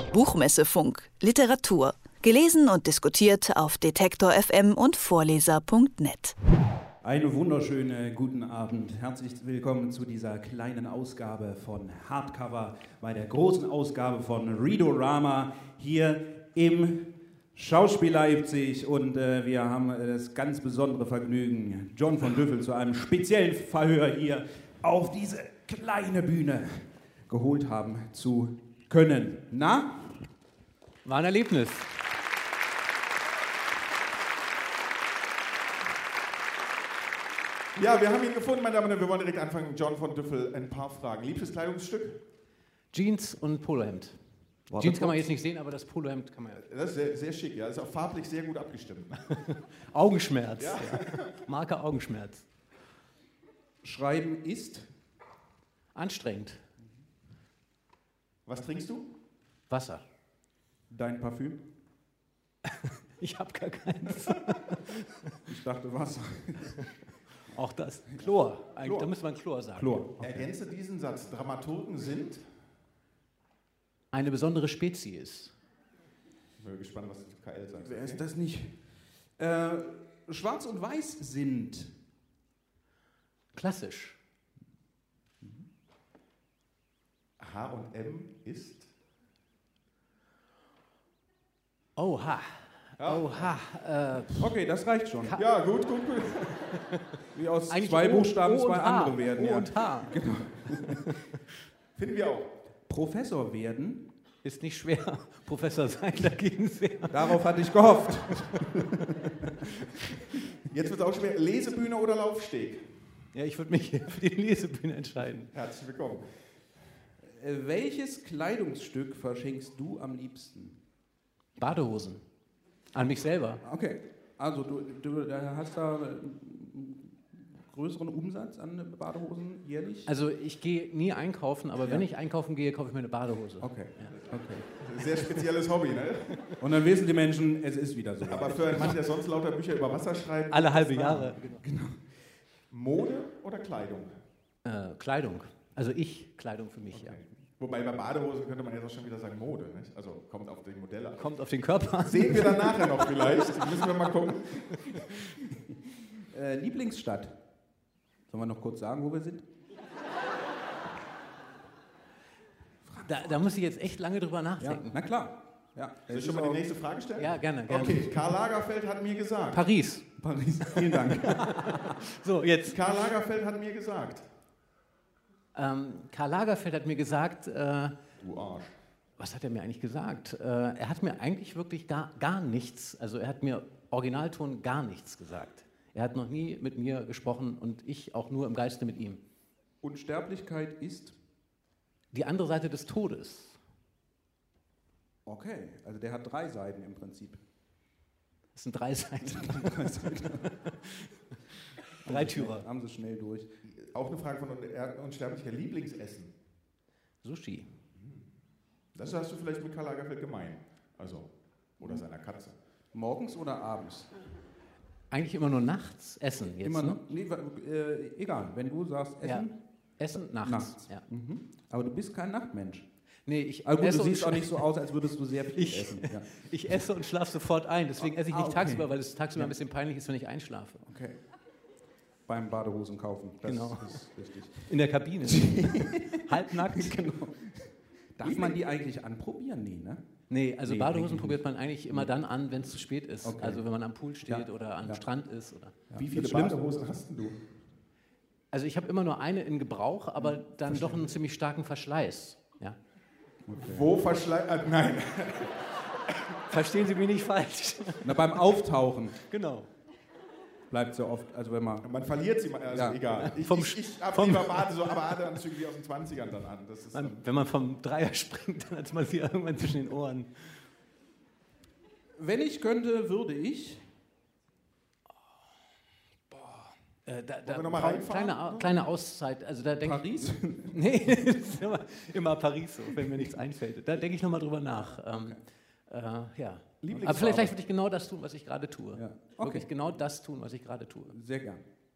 Buchmessefunk, Literatur. Gelesen und diskutiert auf Detektor FM und Vorleser.net. Einen wunderschönen guten Abend. Herzlich willkommen zu dieser kleinen Ausgabe von Hardcover bei der großen Ausgabe von Readorama hier im Schauspiel Leipzig. Und wir haben das ganz besondere Vergnügen, John von Düffel zu einem speziellen Verhör hier auf diese kleine Bühne geholt haben zu können. Na? War ein Erlebnis. Ja, wir haben ihn gefunden, meine Damen und Herren. Wir wollen direkt anfangen. John von Düffel, ein paar Fragen. Liebstes Kleidungsstück? Jeans und Polohemd. Jeans kann man jetzt nicht sehen, aber das Polohemd kann man ja. Das ist sehr, sehr schick, ja. Das ist auch farblich sehr gut abgestimmt. Augenschmerz. Ja. Marke Augenschmerz. Schreiben ist? Anstrengend. Was trinkst du? Wasser. Dein Parfüm? Ich habe gar keins. Ich dachte Wasser. Auch das. Chlor. Chlor. Da müsste man Chlor sagen. Chlor. Okay. Ergänze diesen Satz. Dramaturgen sind? Eine besondere Spezies. Ich bin gespannt, was KL sagt. Wer ist das nicht? Schwarz und Weiß sind? Klassisch. H&M ist? Oha. Ja. Oha. Okay, das reicht schon. Ja, gut. Wie aus Eigentlich zwei O- Buchstaben O und zwei H. andere werden. O Ja. und H. Genau. Finden wir auch. Professor werden? Ist nicht schwer. Professor sein dagegen sehr. Darauf hatte ich gehofft. Jetzt wird es auch schwer. Lesebühne oder Laufsteg? Ja, ich würde mich für die Lesebühne entscheiden. Herzlich willkommen. Welches Kleidungsstück verschenkst du am liebsten? Badehosen. An mich selber. Okay, also du hast da einen größeren Umsatz an Badehosen jährlich? Also ich gehe nie einkaufen, aber wenn ich einkaufen gehe, kaufe ich mir eine Badehose. Okay, Ja. okay. Sehr spezielles Hobby, ne? Und dann wissen die Menschen, es ist wieder so. Aber für einen Mann, der sonst lauter Bücher über Wasser schreibt... Alle halbe Jahre. Genau. Mode oder Kleidung? Kleidung. Also Kleidung für mich, ja. Wobei bei Badehosen könnte man jetzt auch schon wieder sagen Mode, nicht? Also kommt auf die Modelle an. Kommt auf den Körper an. Sehen wir dann nachher noch vielleicht. Müssen wir mal gucken. Lieblingsstadt. Sollen wir noch kurz sagen, wo wir sind? Da muss ich jetzt echt lange drüber Ja, nachdenken. na klar. Ja, Soll ich schon mal die nächste Frage stellen? Ja, gerne. Okay, Karl Lagerfeld hat mir gesagt. Paris. Paris. Vielen Dank. So, jetzt. Karl Lagerfeld hat mir gesagt. Karl Lagerfeld hat mir gesagt, Du Arsch. was hat er mir eigentlich gesagt? Er hat mir eigentlich wirklich gar nichts, also er hat mir Originalton gar nichts gesagt. Er hat noch nie mit mir gesprochen und ich auch nur im Geiste mit ihm. Unsterblichkeit ist? Die andere Seite des Todes. Okay, also der hat 3 Seiten im Prinzip. Das sind 3 Seiten. 3 Türer. Haben sie schnell durch. Auch eine Frage von Unsterblicher. Lieblingsessen. Sushi. Das hast du vielleicht mit Karl Lagerfeld gemein. Also, oder seiner Katze. Morgens oder abends? Eigentlich immer nur nachts essen jetzt, Immer ne? noch? Nee, egal, wenn du sagst Essen. Ja. Essen nachts. Nachts. Ja. Mhm. Aber du bist kein Nachtmensch. Nee, ich Aber gut, esse du und siehst auch nicht so aus, als würdest du sehr viel essen. Ja. Ich esse und schlafe sofort ein, deswegen esse ich nicht okay. tagsüber, weil es tagsüber ein bisschen peinlich ist, wenn ich einschlafe. Okay. Beim Badehosen kaufen. Das Genau. ist richtig. In der Kabine. Halbnackt. Genau. Darf man die eigentlich anprobieren? Nee, ne? Nee, also Nee, Badehosen eigentlich probiert man eigentlich immer dann an, wenn es zu spät ist. Okay. Also wenn man am Pool steht Ja. oder am Ja. Strand ist. Oder. Wie viele Das Schlimmste- Badehosen hast denn du? Also ich habe immer nur eine in Gebrauch, aber dann doch einen ziemlich starken Verschleiß. Ja. Wo Nein. Verstehen Sie mich nicht falsch. Na, beim Auftauchen Genau. bleibt so oft, also wenn man... Man verliert sie mal, also Ja. egal. Ich Vom habe lieber Badeanzüge wie aus den 20ern dann an. Das ist Wenn man vom Dreier springt, dann hat man sie irgendwann zwischen den Ohren. Wenn ich könnte, würde ich... Wollen wir noch mal reinfahren? Kleine Auszeit. Also da denke Paris? Nee, das ist immer Paris so, wenn mir nichts einfällt. Da denke ich nochmal drüber nach. Ja. Aber vielleicht würde ich genau das tun, was ich gerade tue. Ja. Okay. Wirklich genau das tun, was ich gerade tue. Sehr gern.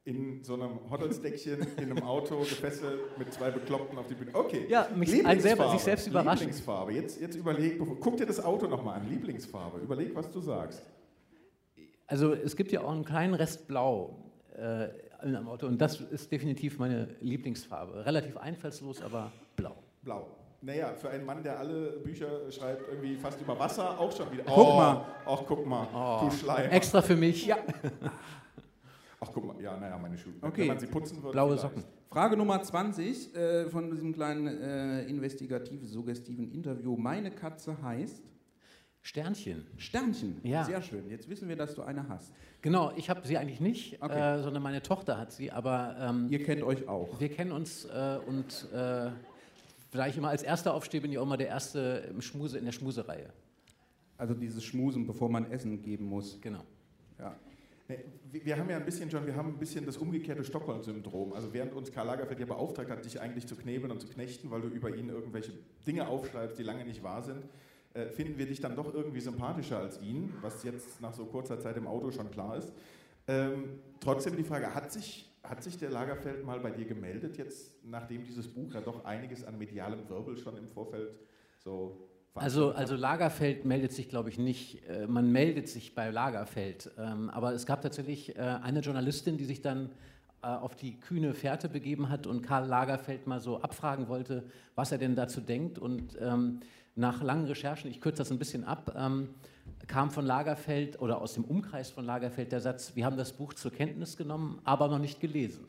in so einem Hotdog-Deckchen in einem Auto gefesselt mit 2 Bekloppten auf die Bühne. Okay. Ja, sich selbst überraschen. Lieblingsfarbe. Jetzt überleg, guck dir das Auto nochmal an. Lieblingsfarbe. Überleg, was du sagst. Also es gibt ja auch einen kleinen Rest Blau in einem Auto und das ist definitiv meine Lieblingsfarbe. Relativ einfallslos, aber blau. Blau. Naja, für einen Mann, der alle Bücher schreibt, irgendwie fast über Wasser, auch schon wieder. Guck mal. Ach, guck mal, du Schleimer. Extra für mich. Ja. Ach, guck mal, ja, naja, meine Schuhe. Okay. Wenn man sie putzen würde. Blaue vielleicht. Socken. Frage Nummer 20 von diesem kleinen investigativen, suggestiven Interview. Meine Katze heißt Sternchen. Sternchen. Ja. Sehr schön. Jetzt wissen wir, dass du eine hast. Genau, ich habe sie eigentlich nicht, Okay. sondern meine Tochter hat sie, aber Ihr kennt euch auch. wir kennen uns und da ich immer als Erster aufstehe, bin ich auch immer der Erste in der Schmusereihe. Also dieses Schmusen, bevor man Essen geben muss. Genau. Ja. Wir haben ja ein bisschen, John, das umgekehrte Stockholm-Syndrom. Also während uns Karl Lagerfeld ja beauftragt hat, dich eigentlich zu knebeln und zu knechten, weil du über ihn irgendwelche Dinge aufschreibst, die lange nicht wahr sind, finden wir dich dann doch irgendwie sympathischer als ihn, was jetzt nach so kurzer Zeit im Auto schon klar ist. Trotzdem die Frage, hat sich der Lagerfeld mal bei dir gemeldet, jetzt nachdem dieses Buch ja doch einiges an medialem Wirbel schon im Vorfeld so... Also Lagerfeld meldet sich, glaube ich, nicht. Man meldet sich bei Lagerfeld. Aber es gab tatsächlich eine Journalistin, die sich dann auf die kühne Fährte begeben hat und Karl Lagerfeld mal so abfragen wollte, was er denn dazu denkt. Und nach langen Recherchen, ich kürze das ein bisschen ab, kam von Lagerfeld oder aus dem Umkreis von Lagerfeld der Satz, wir haben das Buch zur Kenntnis genommen, aber noch nicht gelesen.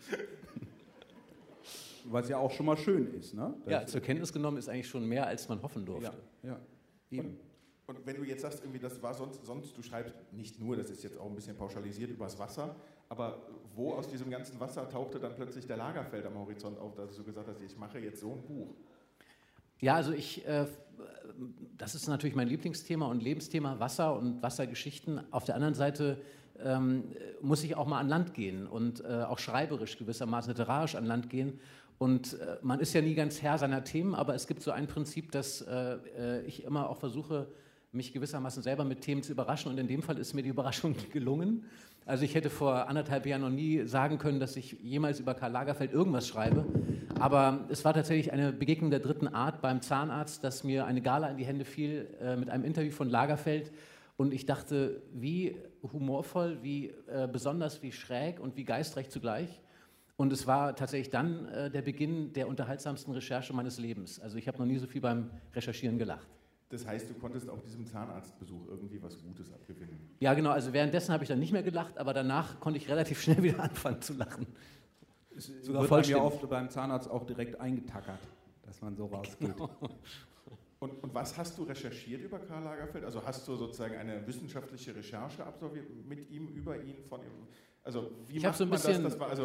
Was ja auch schon mal schön ist, ne? Ja, zur Kenntnis genommen ist eigentlich schon mehr, als man hoffen durfte. Ja, eben. Und wenn du jetzt sagst, irgendwie, das war sonst, du schreibst nicht nur, das ist jetzt auch ein bisschen pauschalisiert, übers Wasser, aber wo aus diesem ganzen Wasser tauchte dann plötzlich der Lagerfeld am Horizont auf, dass du gesagt hast, ich mache jetzt so ein Buch? Ja, also das ist natürlich mein Lieblingsthema und Lebensthema, Wasser und Wassergeschichten. Auf der anderen Seite muss ich auch mal an Land gehen und auch schreiberisch gewissermaßen literarisch an Land gehen. Und man ist ja nie ganz Herr seiner Themen, aber es gibt so ein Prinzip, dass ich immer auch versuche, mich gewissermaßen selber mit Themen zu überraschen. Und in dem Fall ist mir die Überraschung gelungen. Also ich hätte vor 1,5 Jahren noch nie sagen können, dass ich jemals über Karl Lagerfeld irgendwas schreibe. Aber es war tatsächlich eine Begegnung der dritten Art beim Zahnarzt, dass mir eine Gala in die Hände fiel mit einem Interview von Lagerfeld. Und ich dachte, wie humorvoll, wie besonders, wie schräg und wie geistreich zugleich. Und es war tatsächlich dann der Beginn der unterhaltsamsten Recherche meines Lebens. Also ich habe noch nie so viel beim Recherchieren gelacht. Das heißt, du konntest auch diesem Zahnarztbesuch irgendwie was Gutes abgewinnen? Ja, genau. Also währenddessen habe ich dann nicht mehr gelacht, aber danach konnte ich relativ schnell wieder anfangen zu lachen. Es wird bei mir oft beim Zahnarzt auch direkt eingetackert, dass man so rausgeht. Genau. Und was hast du recherchiert über Karl Lagerfeld? Also hast du sozusagen eine wissenschaftliche Recherche absolviert mit ihm, über ihn, von ihm? Also wie macht man das?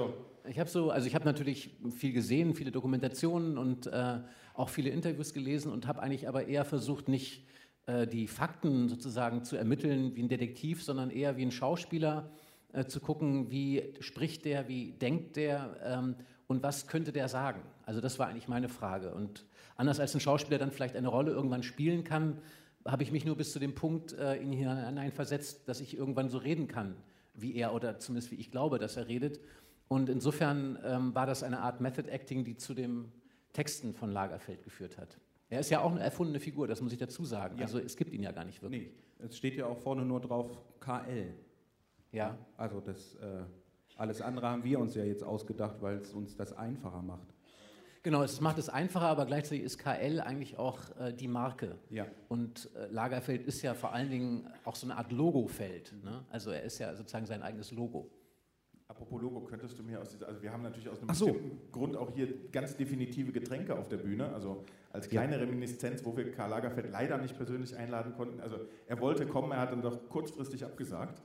Ich habe natürlich viel gesehen, viele Dokumentationen und auch viele Interviews gelesen und habe eigentlich aber eher versucht, nicht die Fakten sozusagen zu ermitteln wie ein Detektiv, sondern eher wie ein Schauspieler zu gucken, wie spricht der, wie denkt der und was könnte der sagen. Also das war eigentlich meine Frage. Und anders als ein Schauspieler dann vielleicht eine Rolle irgendwann spielen kann, habe ich mich nur bis zu dem Punkt in ihn hineinversetzt, dass ich irgendwann so reden kann, wie er oder zumindest wie ich glaube, dass er redet. Und insofern war das eine Art Method Acting, die zu den Texten von Lagerfeld geführt hat. Er ist ja auch eine erfundene Figur, das muss ich dazu sagen. Ja. Also es gibt ihn ja gar nicht wirklich. Nee, es steht ja auch vorne nur drauf KL. Ja. Also alles andere haben wir uns ja jetzt ausgedacht, weil es uns das einfacher macht. Genau, es macht es einfacher, aber gleichzeitig ist KL eigentlich auch die Marke. Ja. Und Lagerfeld ist ja vor allen Dingen auch so eine Art Logofeld. Ne? Also er ist ja sozusagen sein eigenes Logo. Apropos Logo, könntest du mir also wir haben natürlich aus einem bestimmten Grund auch hier ganz definitive Getränke auf der Bühne, also als kleine Reminiszenz, wo wir Karl Lagerfeld leider nicht persönlich einladen konnten. Also er wollte kommen, er hat dann doch kurzfristig abgesagt.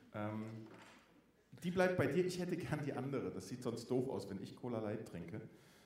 Die bleibt bei dir, ich hätte gern die andere, das sieht sonst doof aus, wenn ich Cola Light trinke.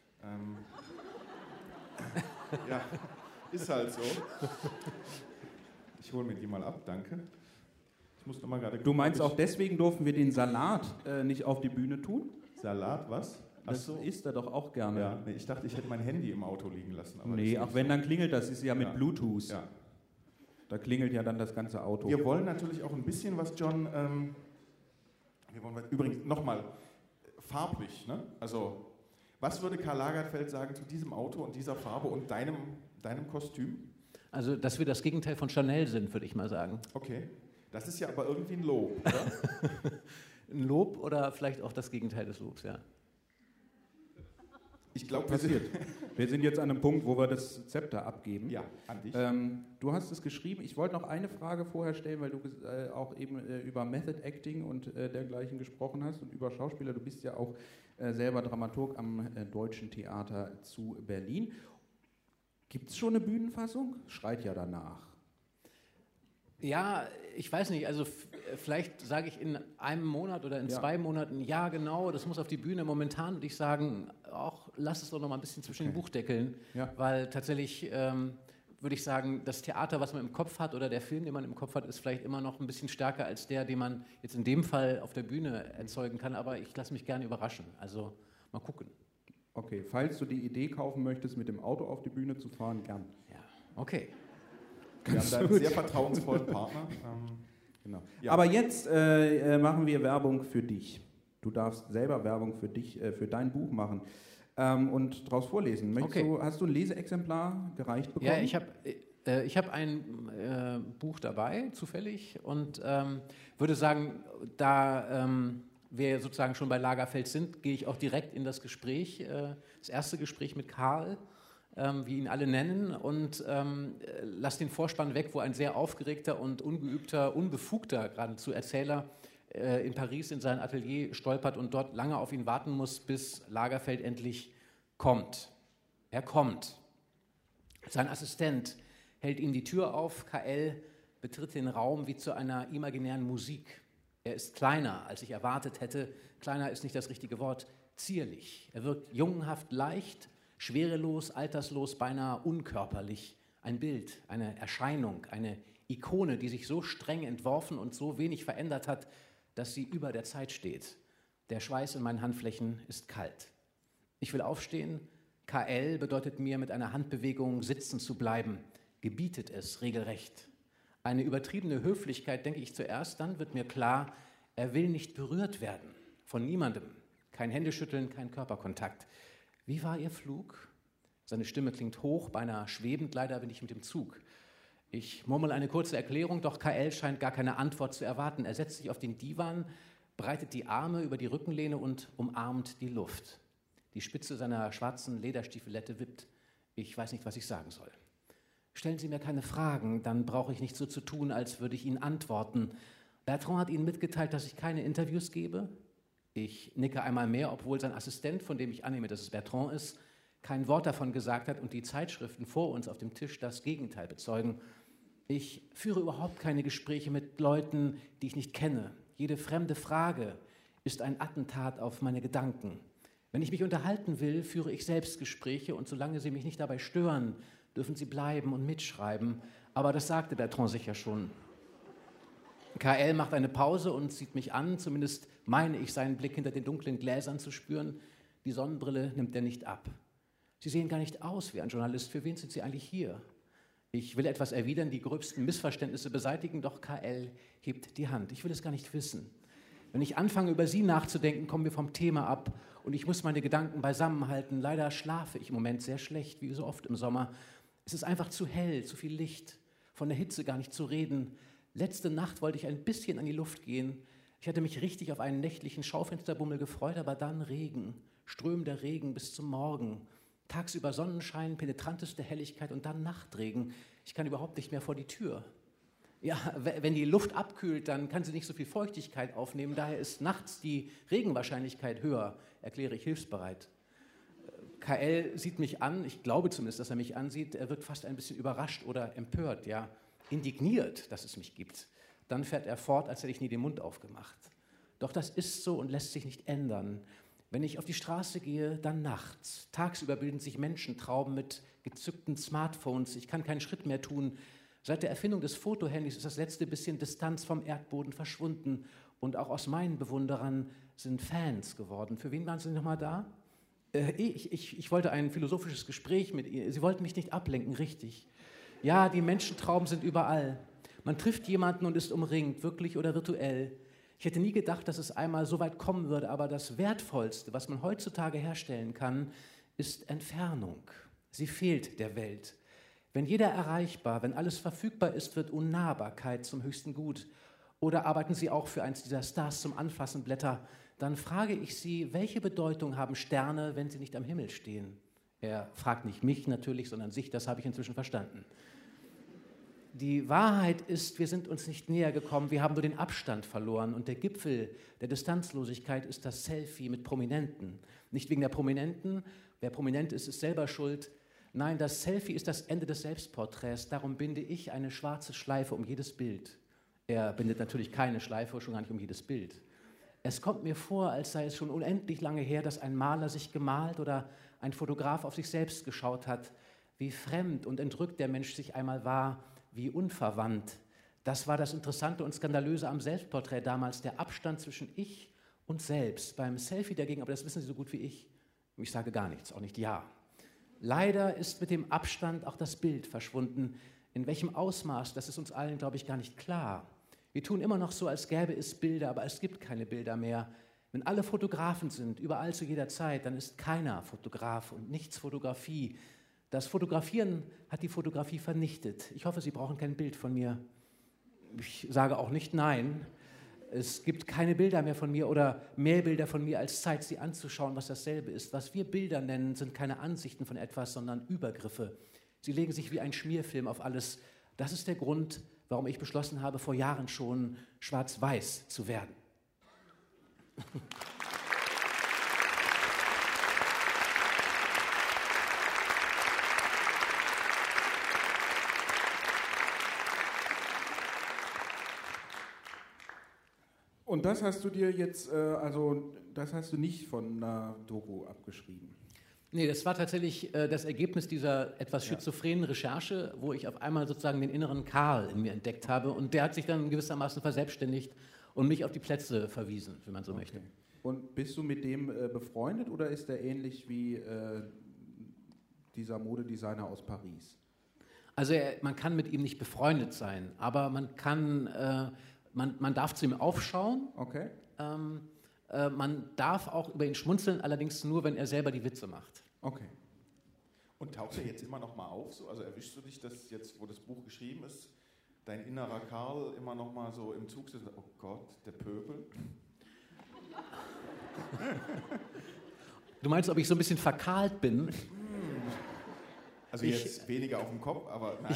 Ja, ist halt so. Ich hole mir die mal ab, danke. Ich muss noch mal gerade gucken, du meinst auch deswegen durften wir den Salat nicht auf die Bühne tun? Salat, was? Das isst er doch auch gerne. Ja, nee, ich dachte, ich hätte mein Handy im Auto liegen lassen. Aber nee, auch wenn, dann klingelt das, ist ja mit Bluetooth. Ja. Da klingelt ja dann das ganze Auto. Wir wollen natürlich auch ein bisschen was, John, übrigens nochmal, farblich. Ne? Also, was würde Karl Lagerfeld sagen zu diesem Auto und dieser Farbe und deinem Kostüm? Also, dass wir das Gegenteil von Chanel sind, würde ich mal sagen. Okay. Das ist ja aber irgendwie ein Lob, oder? Ein Lob oder vielleicht auch das Gegenteil des Lobs, ja. Ich glaube, wir sind jetzt an einem Punkt, wo wir das Zepter abgeben. Ja, an dich. Du hast es geschrieben. Ich wollte noch eine Frage vorher stellen, weil du auch eben über Method Acting und dergleichen gesprochen hast und über Schauspieler. Du bist ja auch selber Dramaturg am Deutschen Theater zu Berlin. Gibt es schon eine Bühnenfassung? Schreit ja danach. Ja, ich weiß nicht, also vielleicht sage ich in einem Monat oder in 2 Monaten, ja genau, das muss auf die Bühne. Momentan würde ich sagen, auch lass es doch noch mal ein bisschen zwischen den Buchdeckeln, weil tatsächlich würde ich sagen, das Theater, was man im Kopf hat oder der Film, den man im Kopf hat, ist vielleicht immer noch ein bisschen stärker als der, den man jetzt in dem Fall auf der Bühne erzeugen kann, aber ich lasse mich gerne überraschen, also mal gucken. Okay, falls du die Idee kaufen möchtest, mit dem Auto auf die Bühne zu fahren, gern. Ja, okay. Wir haben da einen sehr vertrauensvollen Partner. Genau. Ja. Aber jetzt machen wir Werbung für dich. Du darfst selber Werbung für dich, für dein Buch machen und daraus vorlesen. Hast du ein Leseexemplar gereicht bekommen? Ja, ich hab ein Buch dabei, zufällig, und würde sagen, da wir sozusagen schon bei Lagerfeld sind, gehe ich auch direkt in das Gespräch, das erste Gespräch mit Karl, wie ihn alle nennen, und lass den Vorspann weg, wo ein sehr aufgeregter und ungeübter, unbefugter geradezu Erzähler in Paris in sein Atelier stolpert und dort lange auf ihn warten muss, bis Lagerfeld endlich kommt. Er kommt. Sein Assistent hält ihm die Tür auf. KL betritt den Raum wie zu einer imaginären Musik. Er ist kleiner, als ich erwartet hätte. Kleiner ist nicht das richtige Wort. Zierlich. Er wirkt jungenhaft leicht, schwerelos, alterslos, beinahe unkörperlich. Ein Bild, eine Erscheinung, eine Ikone, die sich so streng entworfen und so wenig verändert hat, dass sie über der Zeit steht. Der Schweiß in meinen Handflächen ist kalt. Ich will aufstehen. KL bedeutet mir, mit einer Handbewegung sitzen zu bleiben. Gebietet es regelrecht. Eine übertriebene Höflichkeit, denke ich zuerst, dann wird mir klar, er will nicht berührt werden. Von niemandem. Kein Händeschütteln, kein Körperkontakt. Wie war Ihr Flug? Seine Stimme klingt hoch, beinahe schwebend, leider bin ich mit dem Zug. Ich murmel eine kurze Erklärung, doch KL scheint gar keine Antwort zu erwarten. Er setzt sich auf den Divan, breitet die Arme über die Rückenlehne und umarmt die Luft. Die Spitze seiner schwarzen Lederstiefelette wippt. Ich weiß nicht, was ich sagen soll. Stellen Sie mir keine Fragen, dann brauche ich nicht so zu tun, als würde ich Ihnen antworten. Bertrand hat Ihnen mitgeteilt, dass ich keine Interviews gebe. Ich nicke einmal mehr, obwohl sein Assistent, von dem ich annehme, dass es Bertrand ist, kein Wort davon gesagt hat und die Zeitschriften vor uns auf dem Tisch das Gegenteil bezeugen. Ich führe überhaupt keine Gespräche mit Leuten, die ich nicht kenne. Jede fremde Frage ist ein Attentat auf meine Gedanken. Wenn ich mich unterhalten will, führe ich Selbstgespräche und solange sie mich nicht dabei stören, dürfen sie bleiben und mitschreiben. Aber das sagte Bertrand sicher schon. KL macht eine Pause und sieht mich an, zumindest meine ich, seinen Blick hinter den dunklen Gläsern zu spüren. Die Sonnenbrille nimmt er nicht ab. Sie sehen gar nicht aus wie ein Journalist. Für wen sind Sie eigentlich hier? Ich will etwas erwidern, die gröbsten Missverständnisse beseitigen, doch KL hebt die Hand. Ich will es gar nicht wissen. Wenn ich anfange, über Sie nachzudenken, kommen wir vom Thema ab und ich muss meine Gedanken beisammenhalten. Leider schlafe ich im Moment sehr schlecht, wie so oft im Sommer. Es ist einfach zu hell, zu viel Licht, von der Hitze gar nicht zu reden. Letzte Nacht wollte ich ein bisschen an die Luft gehen. Ich hatte mich richtig auf einen nächtlichen Schaufensterbummel gefreut, aber dann Regen, strömender Regen bis zum Morgen. Tagsüber Sonnenschein, penetranteste Helligkeit und dann Nachtregen. Ich kann überhaupt nicht mehr vor die Tür. Ja, wenn die Luft abkühlt, dann kann sie nicht so viel Feuchtigkeit aufnehmen. Daher ist nachts die Regenwahrscheinlichkeit höher, erkläre ich hilfsbereit. KL sieht mich an, ich glaube zumindest, dass er mich ansieht. Er wird fast ein bisschen überrascht oder empört, ja, indigniert, dass es mich gibt. Dann fährt er fort, als hätte ich nie den Mund aufgemacht. Doch das ist so und lässt sich nicht ändern. Wenn ich auf die Straße gehe, dann nachts. Tagsüber bilden sich Menschentrauben mit gezückten Smartphones. Ich kann keinen Schritt mehr tun. Seit der Erfindung des Fotohandys ist das letzte bisschen Distanz vom Erdboden verschwunden. Und auch aus meinen Bewunderern sind Fans geworden. Für wen waren Sie nochmal da? Ich wollte ein philosophisches Gespräch mit Ihnen. Sie wollten mich nicht ablenken, richtig. Ja, die Menschentrauben sind überall. Man trifft jemanden und ist umringt, wirklich oder virtuell. Ich hätte nie gedacht, dass es einmal so weit kommen würde, aber das Wertvollste, was man heutzutage herstellen kann, ist Entfernung. Sie fehlt der Welt. Wenn jeder erreichbar, wenn alles verfügbar ist, wird Unnahbarkeit zum höchsten Gut. Oder arbeiten Sie auch für eins dieser Stars zum Anfassen Blätter? Dann frage ich Sie, welche Bedeutung haben Sterne, wenn sie nicht am Himmel stehen? Er fragt nicht mich natürlich, sondern sich, das habe ich inzwischen verstanden. Die Wahrheit ist, wir sind uns nicht näher gekommen, wir haben nur den Abstand verloren. Und der Gipfel der Distanzlosigkeit ist das Selfie mit Prominenten. Nicht wegen der Prominenten, wer prominent ist, ist selber schuld. Nein, das Selfie ist das Ende des Selbstporträts, darum binde ich eine schwarze Schleife um jedes Bild. Er bindet natürlich keine Schleife, schon gar nicht um jedes Bild. Es kommt mir vor, als sei es schon unendlich lange her, dass ein Maler sich gemalt oder ein Fotograf auf sich selbst geschaut hat. Wie fremd und entrückt der Mensch sich einmal war, wie unverwandt. Das war das Interessante und Skandalöse am Selbstporträt damals, der Abstand zwischen ich und selbst. Beim Selfie dagegen, aber das wissen Sie so gut wie ich sage gar nichts, auch nicht ja. Leider ist mit dem Abstand auch das Bild verschwunden. In welchem Ausmaß, das ist uns allen, glaube ich, gar nicht klar. Wir tun immer noch so, als gäbe es Bilder, aber es gibt keine Bilder mehr. Wenn alle Fotografen sind, überall zu jeder Zeit, dann ist keiner Fotograf und nichts Fotografie. Das Fotografieren hat die Fotografie vernichtet. Ich hoffe, Sie brauchen kein Bild von mir. Ich sage auch nicht nein. Es gibt keine Bilder mehr von mir oder mehr Bilder von mir als Zeit, sie anzuschauen, was dasselbe ist. Was wir Bilder nennen, sind keine Ansichten von etwas, sondern Übergriffe. Sie legen sich wie ein Schmierfilm auf alles. Das ist der Grund, warum ich beschlossen habe, vor Jahren schon schwarz-weiß zu werden. Und das hast du dir jetzt, das hast du nicht von einer Doku abgeschrieben? Nee, das war tatsächlich das Ergebnis dieser etwas schizophrenen Recherche, wo ich auf einmal sozusagen den inneren Karl in mir entdeckt habe. Und der hat sich dann gewissermaßen verselbstständigt und mich auf die Plätze verwiesen, wenn man so möchte. Und bist du mit dem befreundet oder ist der ähnlich wie dieser Modedesigner aus Paris? Also man kann mit ihm nicht befreundet sein, aber man kann... Man darf zu ihm aufschauen, okay. Man darf auch über ihn schmunzeln, allerdings nur, wenn er selber die Witze macht. Okay. Und taucht er jetzt immer noch mal auf? So? Also erwischst du dich, dass jetzt, wo das Buch geschrieben ist, dein innerer Karl immer noch mal so im Zug sitzt, oh Gott, der Pöbel? Du meinst, ob ich so ein bisschen verkahlt bin? Also jetzt weniger auf dem Kopf, aber nein.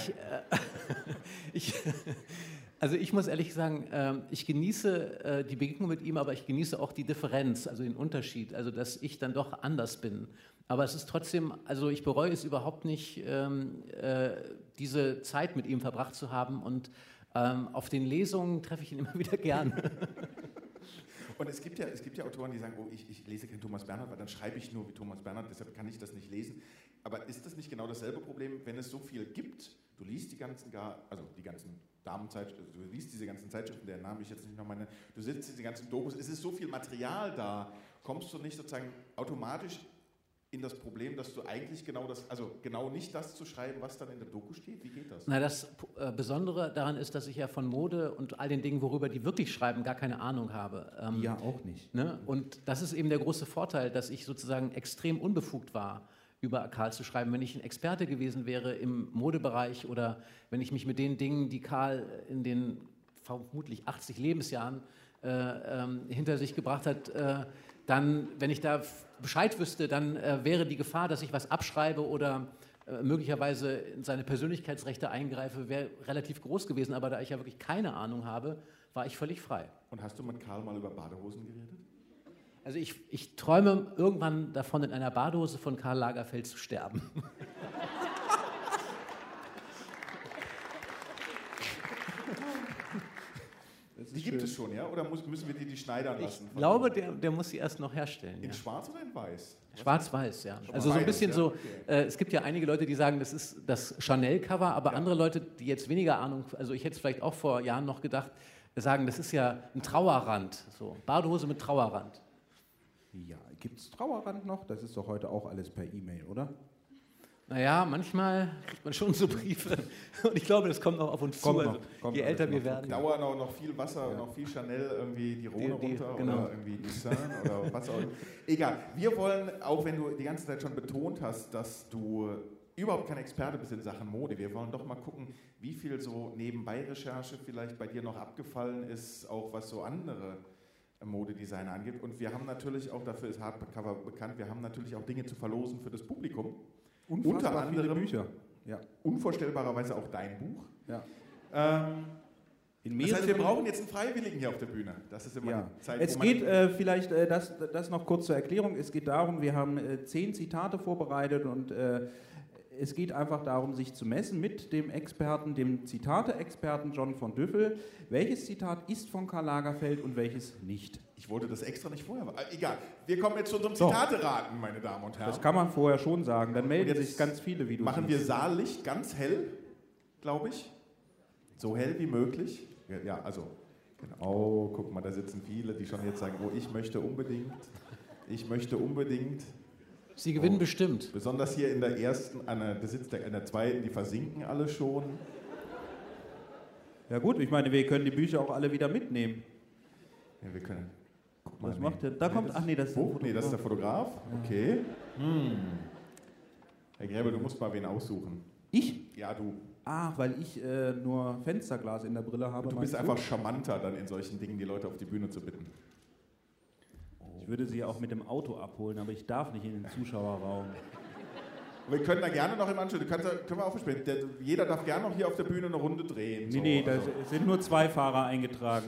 Also ich muss ehrlich sagen, ich genieße die Begegnung mit ihm, aber ich genieße auch die Differenz, also den Unterschied, also dass ich dann doch anders bin. Aber es ist trotzdem, also ich bereue es überhaupt nicht, diese Zeit mit ihm verbracht zu haben und auf den Lesungen treffe ich ihn immer wieder gern. Und es gibt ja Autoren, die sagen, oh, ich lese kein Thomas Bernhard, weil dann schreibe ich nur wie Thomas Bernhard, deshalb kann ich das nicht lesen. Aber ist das nicht genau dasselbe Problem, wenn es so viel gibt? Du liest die ganzen Damenzeitschriften, du liest diese ganzen Zeitschriften, deren Namen ich jetzt nicht noch meine, du sitzt diese ganzen Dokus, es ist so viel Material da, kommst du nicht sozusagen automatisch in das Problem, dass du eigentlich genau nicht das zu schreiben, was dann in der Doku steht? Wie geht das? Na, das Besondere daran ist, dass ich ja von Mode und all den Dingen, worüber die wirklich schreiben, gar keine Ahnung habe. Ja, auch nicht. Ne? Und das ist eben der große Vorteil, dass ich sozusagen extrem unbefugt war, über Karl zu schreiben. Wenn ich ein Experte gewesen wäre im Modebereich oder wenn ich mich mit den Dingen, die Karl in den vermutlich 80 Lebensjahren hinter sich gebracht hat, dann, wenn ich da Bescheid wüsste, dann wäre die Gefahr, dass ich was abschreibe oder möglicherweise in seine Persönlichkeitsrechte eingreife, wäre relativ groß gewesen. Aber da ich ja wirklich keine Ahnung habe, war ich völlig frei. Und hast du mit Karl mal über Badehosen geredet? Also ich träume irgendwann davon, in einer Badehose von Karl Lagerfeld zu sterben. Die gibt es schon, ja? Oder müssen wir die schneidern lassen? Ich glaube, der muss sie erst noch herstellen. In ja. Schwarz oder in Weiß? Schwarz-Weiß, ja. Also so ein bisschen so, es gibt ja einige Leute, die sagen, das ist das Chanel-Cover, aber andere Leute, die jetzt weniger Ahnung, also ich hätte es vielleicht auch vor Jahren noch gedacht, sagen, das ist ja ein Trauerrand, so Badehose mit Trauerrand. Ja, gibt es Trauerrand noch? Das ist doch heute auch alles per E-Mail, oder? Naja, manchmal kriegt man schon so Briefe. Und ich glaube, das kommt auch auf uns zu. Also, je älter wir werden. Dauern auch noch viel Wasser, noch viel Chanel, irgendwie die Rhone runter genau. oder irgendwie die Seine oder was auch immer. Egal. Wir wollen, auch wenn du die ganze Zeit schon betont hast, dass du überhaupt kein Experte bist in Sachen Mode, wir wollen doch mal gucken, wie viel so Nebenbei-Recherche vielleicht bei dir noch abgefallen ist, auch was so andere Modedesigner angeht. Und wir haben natürlich auch, dafür ist Hardcover bekannt, wir haben natürlich auch Dinge zu verlosen für das Publikum. Unter anderem Bücher. Ja. Unvorstellbarerweise auch dein Buch. Ja. Das heißt, wir brauchen jetzt einen Freiwilligen hier auf der Bühne. Das ist immer die Zeit. Es geht vielleicht, das noch kurz zur Erklärung, es geht darum, wir haben 10 Zitate vorbereitet und es geht einfach darum, sich zu messen mit dem Experten, dem Zitate-Experten John von Düffel. Welches Zitat ist von Karl Lagerfeld und welches nicht? Ich wollte das extra nicht vorher. Egal. Wir kommen jetzt zu unserem Zitate-Raten, meine Damen und Herren. Das kann man vorher schon sagen. Dann melden sich ganz viele, wie du machen siehst. Wir Saallicht ganz hell, glaube ich. So hell wie möglich. Ja, also. Genau. Guck mal, da sitzen viele, die schon jetzt sagen, ich möchte unbedingt. Sie gewinnen bestimmt. Besonders hier in der ersten, da sitzt in der zweiten, die versinken alle schon. Ja gut, ich meine, wir können die Bücher auch alle wieder mitnehmen. Ja, wir können. Guck mal, was macht der? Da kommt, das ist der Fotograf. Okay. Herr Gräbe, du musst mal wen aussuchen. Ich? Ja, du. Ach, weil ich nur Fensterglas in der Brille habe. Du bist einfach charmanter, dann in solchen Dingen die Leute auf die Bühne zu bitten. Ich würde sie auch mit dem Auto abholen, aber ich darf nicht in den Zuschauerraum. Wir können da gerne noch im Anschluss, können wir aufspielen. Jeder darf gerne noch hier auf der Bühne eine Runde drehen. Nee, da sind nur 2 Fahrer eingetragen.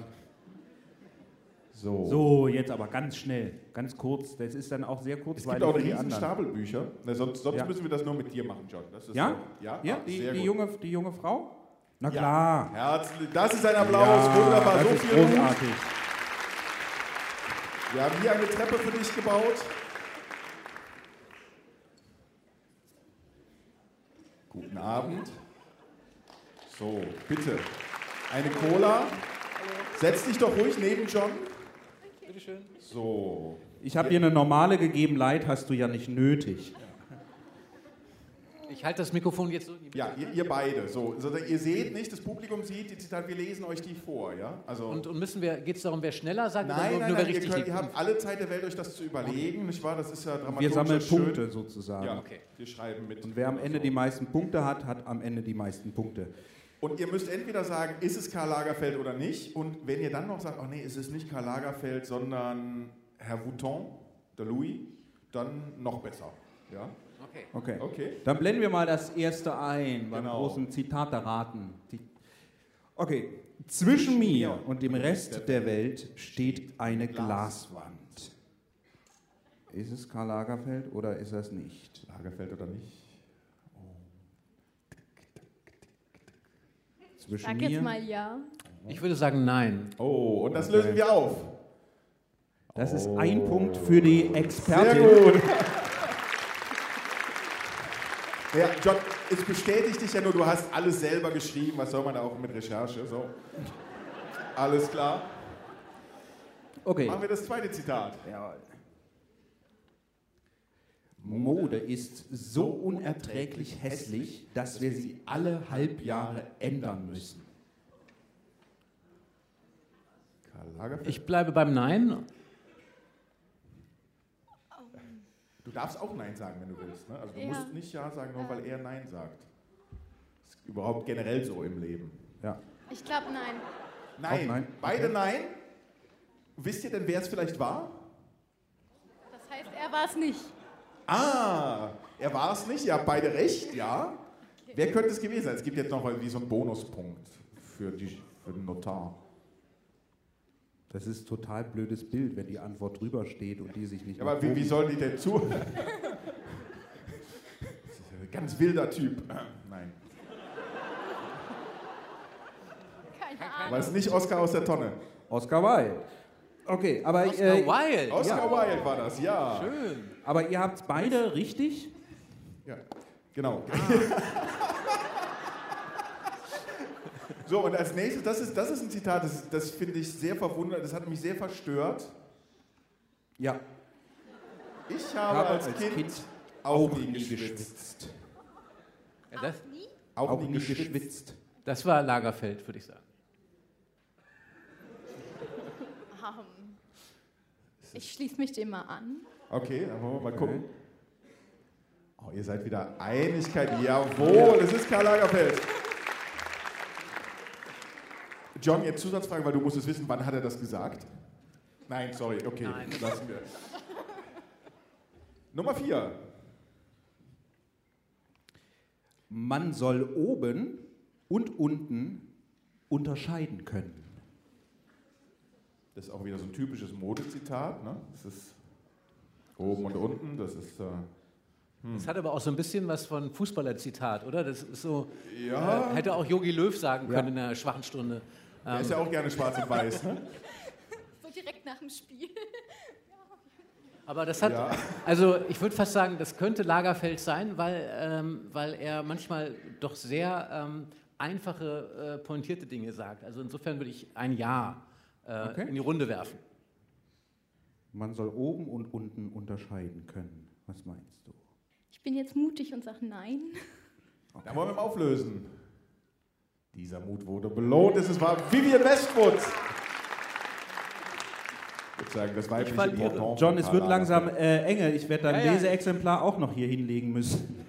So, jetzt aber ganz schnell, ganz kurz. Das ist dann auch sehr kurz. Es gibt auch riesen Stapelbücher. Sonst müssen wir das nur mit dir machen, John. Das ist ja? So. Ja? Die junge Frau? Na klar. Herzlich. Das ist ein Applaus. Wunderbar. Das ist großartig. Wir haben hier eine Treppe für dich gebaut. Guten Abend. So, bitte. Eine Cola. Setz dich doch ruhig neben John. Bitte schön. So. Ich habe dir eine normale gegeben, Leid hast du ja nicht nötig. Ich halte das Mikrofon jetzt so. Ja, ihr beide. So, ihr seht nicht, das Publikum sieht die Zitate, wir lesen euch die vor. Ja? Also und geht es darum, wer schneller sagt? Nein, oder nur wer richtig ihr habt alle Zeit der Welt, euch das zu überlegen. Nicht wahr? Das ist ja dramatisch. Wir sammeln Punkte sozusagen. Ja, okay. Wir schreiben mit. Und wer am Ende die meisten Punkte hat, hat am Ende die meisten Punkte. Und ihr müsst entweder sagen, ist es Karl Lagerfeld oder nicht. Und wenn ihr dann noch sagt, oh nee, es ist nicht Karl Lagerfeld, sondern Herr Vuitton, der Louis, dann noch besser. Ja? Okay. Dann blenden wir mal das erste ein beim großen Zitate-Raten. Okay. Zwischen mir und dem Rest der Welt steht eine Glaswand. Ist es Karl Lagerfeld oder ist es nicht? Lagerfeld oder nicht? Sag jetzt mal ja. Ich würde sagen nein. Oh, und das lösen wir auf. Das ist ein Punkt für die Expertin. Sehr gut. Ja, John, es bestätigt dich ja nur, du hast alles selber geschrieben. Was soll man da auch mit Recherche? So. Alles klar. Okay. Machen wir das zweite Zitat. Ja. Mode ist so unerträglich hässlich, dass wir sie alle Halbjahre ändern müssen. Karl Lagerfeld. Ich bleibe beim Nein. Du darfst auch Nein sagen, wenn du willst. Ne? Also du musst nicht Ja sagen, nur weil er Nein sagt. Das ist überhaupt generell so im Leben. Ja. Ich glaube Nein. Nein. Nein. Beide Nein. Wisst ihr denn, wer es vielleicht war? Das heißt, er war es nicht. Ah, er war es nicht. Ihr habt beide recht, ja. Okay. Wer könnte es gewesen sein? Es gibt jetzt noch mal wie so einen Bonuspunkt für den Notar. Das ist ein total blödes Bild, wenn die Antwort drüber steht und die sich nicht... Aber wie sollen die denn zu? Das ist ein ganz wilder Typ. Nein. Keine Ahnung. Aber es ist nicht Oscar aus der Tonne. Oscar Wilde. Okay, aber... Oscar Wilde. Oscar Wilde war das, ja. Schön. Aber ihr habt beide richtig? Ja, genau. So, und als nächstes, das ist ein Zitat, das finde ich sehr verwundert, das hat mich sehr verstört. Ja. Ich habe als Kind auch nie geschwitzt. Ja, das, Nie? Auch nie geschwitzt. geschwitzt. das war Lagerfeld, würde ich sagen. Ich schließe mich dem mal an. Okay, dann wollen wir mal gucken. Oh, ihr seid wieder Einigkeit. Jawohl, es ist Karl Lagerfeld. John, jetzt Zusatzfrage, weil du musst es wissen, wann hat er das gesagt? Nein, sorry, okay, Nein. lassen wir. Nummer 4. Man soll oben und unten unterscheiden können. Das ist auch wieder so ein typisches Modezitat. Ne? Das ist oben und unten, das ist... Das hat aber auch so ein bisschen was von Fußballer-Zitat, oder? Das ist so, Ja. hätte auch Jogi Löw sagen können in der schwachen Stunde. Der ist ja auch gerne schwarz und weiß. Ne? So direkt nach dem Spiel. Aber das hat, Ja. also ich würde fast sagen, das könnte Lagerfeld sein, weil er manchmal doch sehr einfache, pointierte Dinge sagt. Also insofern würde ich ein Ja Okay. in die Runde werfen. Man soll oben und unten unterscheiden können. Was meinst du? Ich bin jetzt mutig und sage nein. Dann wollen wir mal auflösen. Dieser Mut wurde belohnt. Es war Vivienne Westwood. Ich würde sagen, das weibliche verliere. Pendant John, von es Karl wird langsam Lagerfeld. enge. Ich werde dein Ja, ja. Leseexemplar auch noch hier hinlegen müssen.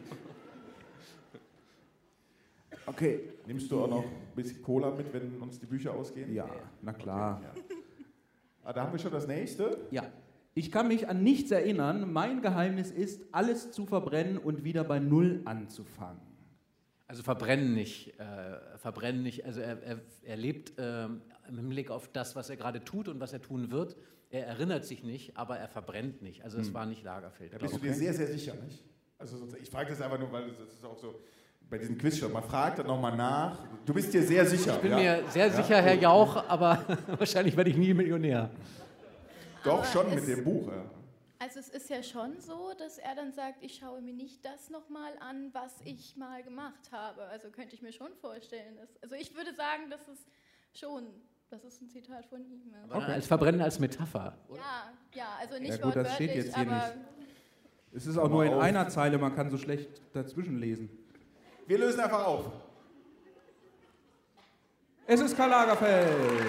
Okay. Nimmst du auch noch ein bisschen Cola mit, wenn uns die Bücher ausgehen? Ja, na klar. Ah, da haben wir schon das nächste. Ja. Ich kann mich an nichts erinnern. Mein Geheimnis ist, alles zu verbrennen und wieder bei Null anzufangen. Also verbrennen nicht. Also er lebt im Hinblick auf das, was er gerade tut und was er tun wird. Er erinnert sich nicht, aber er verbrennt nicht. Also es war nicht Lagerfeld. Da bist du dir sehr, sehr sicher, nicht? Also ich frage das einfach nur, weil das ist auch so bei diesem Quiz schon. Man fragt dann nochmal nach. Du bist dir sehr sicher. Ich bin mir sehr sicher, Herr Jauch, aber wahrscheinlich werde ich nie Millionär. Doch, Aber schon mit es- dem Buch. Ja. Also es ist ja schon so, dass er dann sagt, ich schaue mir nicht das nochmal an, was ich mal gemacht habe. Also könnte ich mir schon vorstellen. Also ich würde sagen, das ist ein Zitat von ihm. Ja. Aber als Verbrennen als Metapher. Ja, also nicht Ja gut, das steht wortwörtlich, jetzt hier aber Es ist auch nur in einer Zeile, man kann so schlecht dazwischen lesen. Wir lösen einfach auf. Es ist Karl Lagerfeld.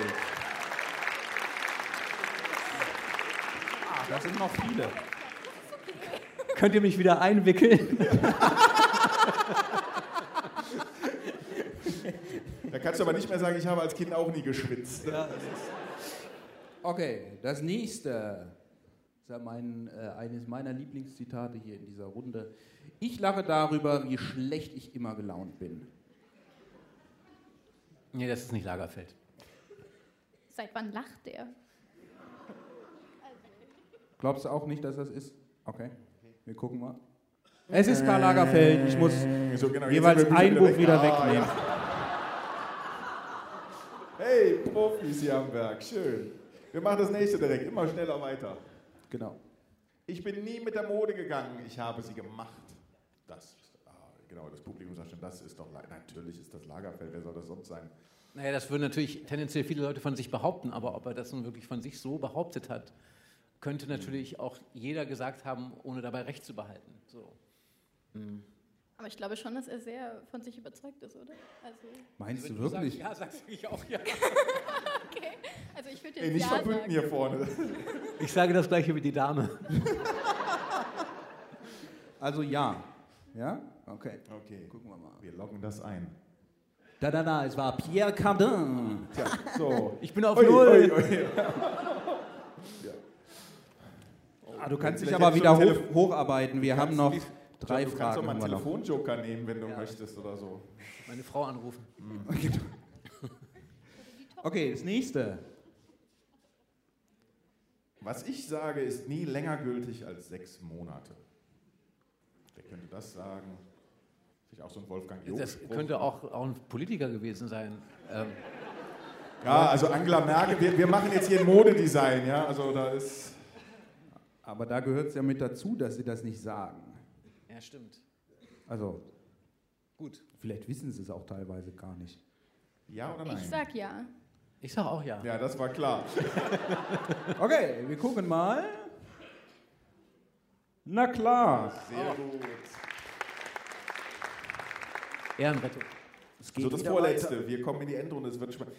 Das sind noch viele. Könnt ihr mich wieder einwickeln? Da kannst du aber nicht mehr sagen, ich habe als Kind auch nie geschwitzt. Ne? Okay, das nächste. Das ist ja eines meiner Lieblingszitate hier in dieser Runde. Ich lache darüber, wie schlecht ich immer gelaunt bin. Nee, das ist nicht Lagerfeld. seit wann lacht der? Glaubst du auch nicht, dass das ist? Okay, wir gucken mal. Es ist Karl Lagerfeld. Ich muss So, genau, jetzt jeweils sind wir ein Buch wieder Ah, wegnehmen. ja. Hey, Profis hier am Werk, schön. Wir machen das nächste direkt, immer schneller weiter. Genau. Ich bin nie mit der Mode gegangen, ich habe sie gemacht. Genau, das Publikum sagt schon, das ist doch, natürlich ist das Lagerfeld, wer soll das sonst sein? Naja, das würden natürlich tendenziell viele Leute von sich behaupten, aber ob er das nun wirklich von sich so behauptet hat, könnte natürlich auch jeder gesagt haben, ohne dabei Recht zu behalten. So. Aber ich glaube schon, dass er sehr von sich überzeugt ist, oder? Also, Meinst du Wenn wirklich? Sagst, ja, sagst ich auch ja. okay. Also ich würde Ey, jetzt nicht ja verbünden sagen. hier vorne. Ich sage das gleiche wie die Dame. Also ja. Ja? Okay. Okay, Gucken wir mal. wir loggen das ein. Da, es war Pierre Cardin. Tja, so. Ich bin auf Ui, Null. ui, ui. Du kannst dich Vielleicht aber jetzt wieder schon Telefon- hocharbeiten. Wir haben noch drei Du kannst Fragen. doch mal einen haben wir noch. Telefonjoker nehmen, wenn du möchtest oder so. Meine Frau anrufen. Okay, das nächste. Was ich sage, ist nie länger gültig als 6 Monate. Wer könnte das sagen? Vielleicht auch so ein Wolfgang Das Job-Spruch. könnte auch ein Politiker gewesen sein. Ja, also Angela Merkel, wir machen jetzt hier ein Modedesign, ja, also da ist... Aber da gehört es ja mit dazu, dass sie das nicht sagen. Ja, stimmt. Also, Gut. vielleicht wissen sie es auch teilweise gar nicht. Ja oder nein? Ich sag ja. Ich sage auch ja. Ja, das war klar. Okay, wir gucken mal. Na klar. Sehr gut. Ehrenrettung. So, das Vorletzte. Wir kommen in die Endrunde. Es wird spannend.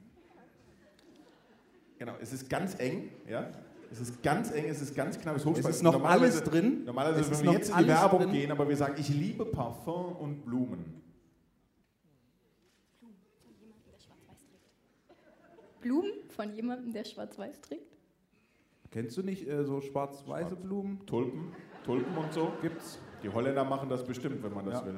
Genau, es ist ganz eng. Ja? Es ist ganz eng, es ist ganz knapp. Es ist noch alles drin. Normalerweise würden wir jetzt in die Werbung gehen, aber wir sagen, ich liebe Parfum und Blumen. Blumen von jemandem, der schwarz-weiß trägt? Kennst du nicht so schwarz-weiße Blumen? Tulpen und so gibt's. Die Holländer machen das bestimmt, wenn man das will.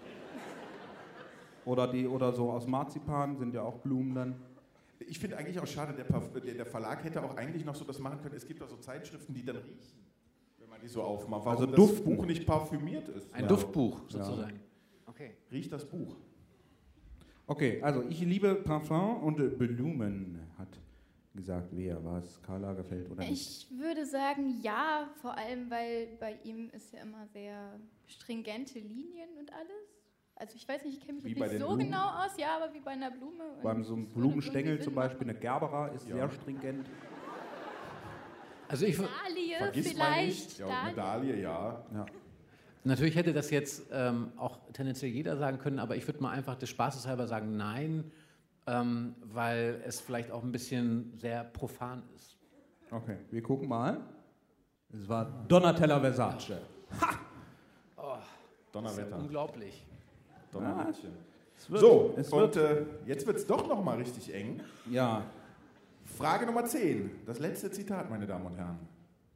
Oder so aus Marzipan sind ja auch Blumen dann. Ich finde eigentlich auch schade, der Verlag hätte auch eigentlich noch so das machen können. Es gibt auch so Zeitschriften, die dann riechen, wenn man die so aufmacht. Warum Also das Buch nicht parfümiert ist. Ein Duftbuch sozusagen. Okay. Riecht das Buch. Okay, also ich liebe Parfum und Blumen, hat gesagt, wer war es, Karl Lagerfeld oder nicht? Ich würde sagen, ja, vor allem, weil bei ihm ist ja immer sehr stringente Linien und alles. Also ich weiß nicht, ich kenne mich Wie bei nicht den so Blumen? genau aus, ja, aber wie bei einer Blume. Und Beim so einem es würde Blumenstängel irgendwie zum Sinn Beispiel, eine machen. Gerbera ist sehr stringent. Also ich, Dahlie Vergiss mal nicht. vielleicht. Ja, eine Dahlie, ja. natürlich hätte das jetzt auch tendenziell jeder sagen können, aber ich würde mal einfach des Spaßes halber sagen, nein, weil es vielleicht auch ein bisschen sehr profan ist. Okay, wir gucken mal. Es war Donatella Versace. Donnerwetter. Unglaublich. Donnerwettchen. So, Jetzt wird es doch noch mal richtig eng. Ja, Frage Nummer 10. Das letzte Zitat, meine Damen und Herren.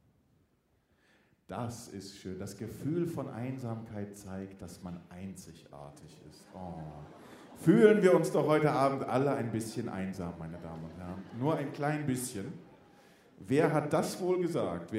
Das ist schön. Das Gefühl von Einsamkeit zeigt, dass man einzigartig ist. Oh. Fühlen wir uns doch heute Abend alle ein bisschen einsam, meine Damen und Herren. Nur ein klein bisschen. Wer hat das wohl gesagt?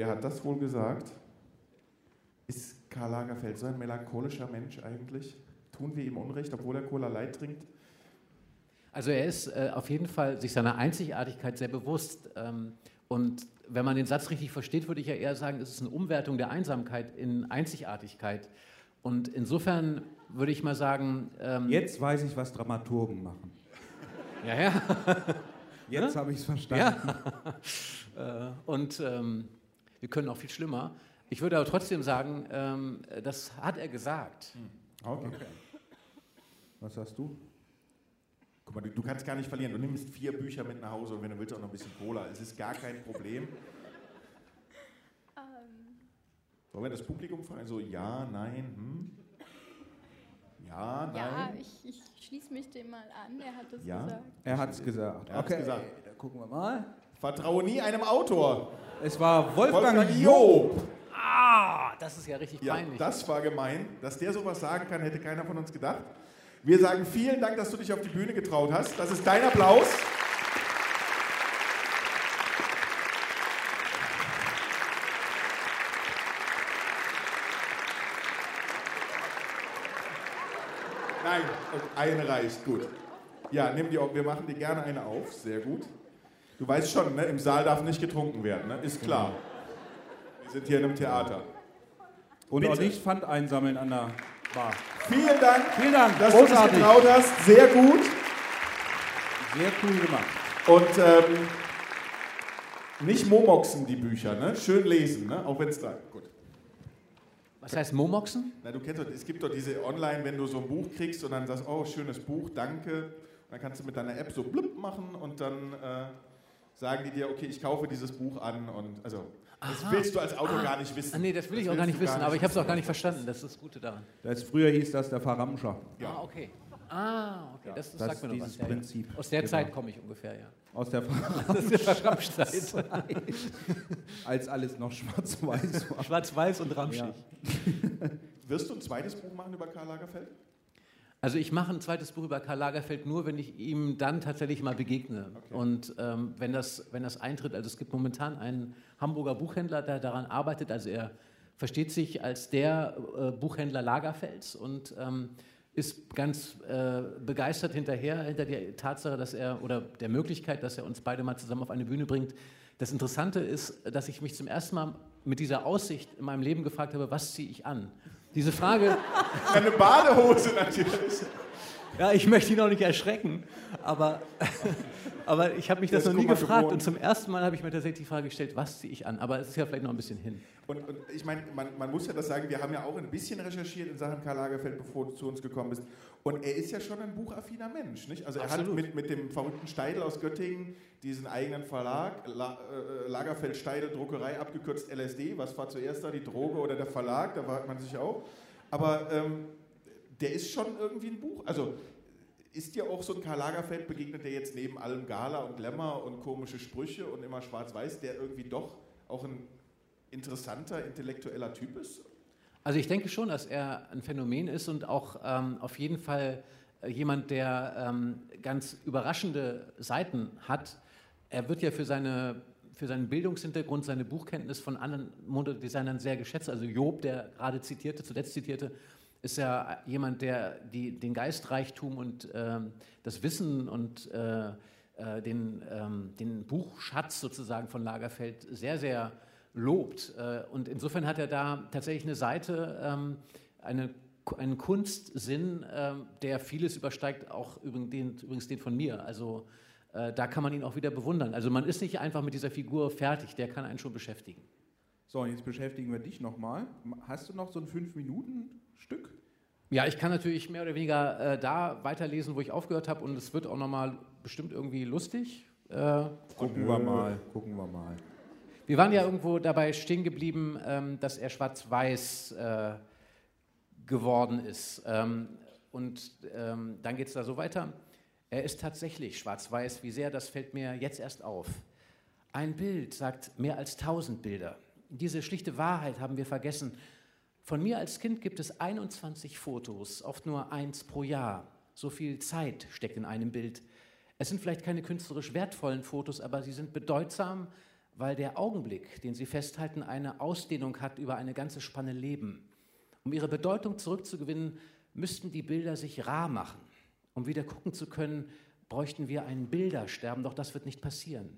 Ist Karl Lagerfeld so ein melancholischer Mensch eigentlich? Tun wir ihm Unrecht, obwohl er Cola Light trinkt? Also er ist auf jeden Fall sich seiner Einzigartigkeit sehr bewusst. Und wenn man den Satz richtig versteht, würde ich ja eher sagen, es ist eine Umwertung der Einsamkeit in Einzigartigkeit. Und insofern würde ich mal sagen... jetzt weiß ich, was Dramaturgen machen. Ja. Jetzt habe ich es verstanden. Ja. Und wir können auch viel schlimmer. Ich würde aber trotzdem sagen, das hat er gesagt. Okay. Was hast du? Guck mal, du kannst gar nicht verlieren. Du nimmst 4 Bücher mit nach Hause und wenn du willst auch noch ein bisschen Cola. Es ist gar kein Problem. Wollen wir das Publikum fragen? So, ja, nein, Ja, nein. Ja, ich schließe mich dem mal an. Er hat es gesagt. Er hat es gesagt. Er hat's gesagt. Dann gucken wir mal. Vertraue nie einem Autor. Es war Wolfgang Job. Das ist ja richtig Ja, peinlich. das war gemein. Dass der sowas sagen kann, hätte keiner von uns gedacht. Wir sagen vielen Dank, dass du dich auf die Bühne getraut hast. Das ist dein Applaus. Nein, eine reicht, gut. Ja, nimm die auf. Wir machen dir gerne eine auf, sehr gut. Du weißt schon, ne? Im Saal darf nicht getrunken werden, ne? Ist klar. Wir sind hier in einem Theater. Und Bitte. auch nicht Pfand einsammeln an der Bar. Vielen Dank, dass Großartig. du dich getraut hast. Sehr gut. Sehr cool gemacht. Und nicht momoxen, die Bücher, ne? Schön lesen, ne? Auch wenn es da... Gut. Was heißt Momoxen? Na, du kennst doch, es gibt doch diese online, wenn du so ein Buch kriegst und dann sagst, oh, schönes Buch, danke. Und dann kannst du mit deiner App so blub machen und dann sagen die dir, okay, ich kaufe dieses Buch an. Und also, das willst du als Autor gar nicht wissen. Nee, das will ich auch gar nicht wissen, aber ich habe es auch gar nicht verstanden. Das ist das Gute daran. Früher hieß das der Verramscher. Ja. Okay. Das das sagt ist mir noch dieses was. Prinzip. Aus der Genau. Zeit komme ich ungefähr, ja. Aus der Das ist die Verramschzeit. als alles noch schwarz-weiß war. Schwarz-Weiß und ramschig. Ja. Wirst du ein zweites Buch machen über Karl Lagerfeld? Also ich mache ein zweites Buch über Karl Lagerfeld nur, wenn ich ihm dann tatsächlich mal begegne. Okay. Und wenn das eintritt, also es gibt momentan einen Hamburger Buchhändler, der daran arbeitet, also er versteht sich als der Buchhändler Lagerfelds und ist ganz begeistert hinter der Tatsache, dass er, oder der Möglichkeit, dass er uns beide mal zusammen auf eine Bühne bringt. Das Interessante ist, dass ich mich zum ersten Mal mit dieser Aussicht in meinem Leben gefragt habe, was ziehe ich an? Diese Frage... Eine Badehose natürlich. Ja, ich möchte ihn auch nicht erschrecken, aber ich habe mich das noch nie gefragt und zum ersten Mal habe ich mir tatsächlich die Frage gestellt, was ziehe ich an? Aber es ist ja vielleicht noch ein bisschen hin. Und ich meine, man muss ja das sagen, wir haben ja auch ein bisschen recherchiert in Sachen Karl Lagerfeld, bevor du zu uns gekommen bist. Und er ist ja schon ein buchaffiner Mensch, nicht? Also er Absolut. Hat mit dem verrückten Steidl aus Göttingen diesen eigenen Verlag, Lagerfeld Steidl Druckerei, abgekürzt LSD. Was war zuerst da, die Droge oder der Verlag? Da war man sich auch. Aber der ist schon irgendwie ein Buch. Also ist dir auch so ein Karl Lagerfeld begegnet, der jetzt neben allem Gala und Glamour und komische Sprüche und immer schwarz-weiß, der irgendwie doch auch ein interessanter, intellektueller Typ ist? Also ich denke schon, dass er ein Phänomen ist und auch auf jeden Fall jemand, der ganz überraschende Seiten hat. Er wird ja für seinen Bildungshintergrund, seine Buchkenntnis von anderen Modedesignern sehr geschätzt. Also Job, der gerade zuletzt zitierte, ist ja jemand, der den Geistreichtum und das Wissen und den Buchschatz sozusagen von Lagerfeld sehr, sehr lobt. Und insofern hat er da tatsächlich eine Seite, einen Kunstsinn, der vieles übersteigt, auch übrigens den von mir. Also da kann man ihn auch wieder bewundern. Also man ist nicht einfach mit dieser Figur fertig, der kann einen schon beschäftigen. So, und jetzt beschäftigen wir dich nochmal. Hast du noch so ein 5-Minuten-Stück? Ja, ich kann natürlich mehr oder weniger da weiterlesen, wo ich aufgehört habe und es wird auch nochmal bestimmt irgendwie lustig. Gucken wir mal. Wir waren ja irgendwo dabei stehen geblieben, dass er schwarz-weiß geworden ist. Und dann geht es da so weiter. Er ist tatsächlich schwarz-weiß. Wie sehr, das fällt mir jetzt erst auf. Ein Bild sagt mehr als 1000 Bilder. Diese schlichte Wahrheit haben wir vergessen. Von mir als Kind gibt es 21 Fotos, oft nur 1 pro Jahr. So viel Zeit steckt in einem Bild. Es sind vielleicht keine künstlerisch wertvollen Fotos, aber sie sind bedeutsam, weil der Augenblick, den sie festhalten, eine Ausdehnung hat über eine ganze Spanne Leben. Um ihre Bedeutung zurückzugewinnen, müssten die Bilder sich rar machen. Um wieder gucken zu können, bräuchten wir ein Bildersterben, doch das wird nicht passieren.